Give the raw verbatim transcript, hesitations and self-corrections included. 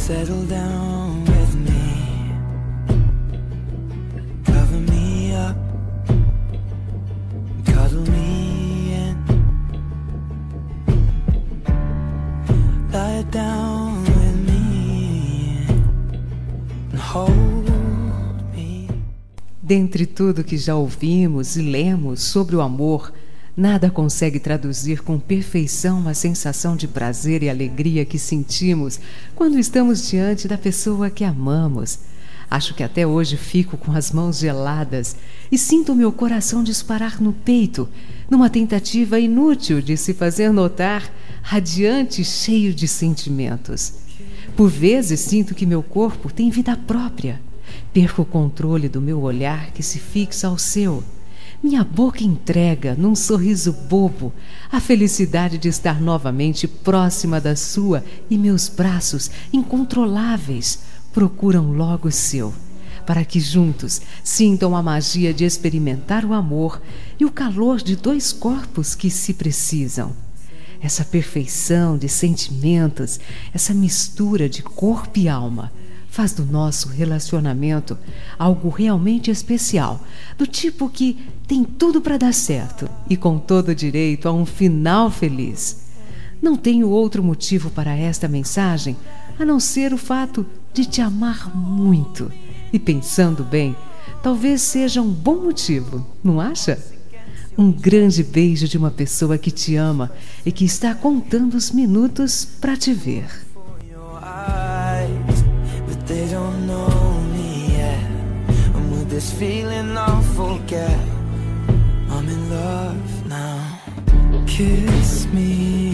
settle down with me, cover me up, cuddle me in, lie down with me and hold me. Dentre tudo que já ouvimos e lemos sobre o amor, nada consegue traduzir com perfeição a sensação de prazer e alegria que sentimos quando estamos diante da pessoa que amamos. Acho que até hoje fico com as mãos geladas e sinto meu coração disparar no peito, numa tentativa inútil de se fazer notar, radiante e cheio de sentimentos. Por vezes sinto que meu corpo tem vida própria. Perco o controle do meu olhar que se fixa ao seu. Minha boca entrega, num sorriso bobo, a felicidade de estar novamente próxima da sua e meus braços, incontroláveis, procuram logo o seu, para que juntos sintam a magia de experimentar o amor e o calor de dois corpos que se precisam. Essa perfeição de sentimentos, essa mistura de corpo e alma, faz do nosso relacionamento algo realmente especial, do tipo que tem tudo para dar certo e com todo direito a um final feliz. Não tenho outro motivo para esta mensagem a não ser o fato de te amar muito. E pensando bem, talvez seja um bom motivo, não acha? Um grande beijo de uma pessoa que te ama e que está contando os minutos para te ver. They don't know me yet, and with this feeling I'll forget I'm in love now. Kiss me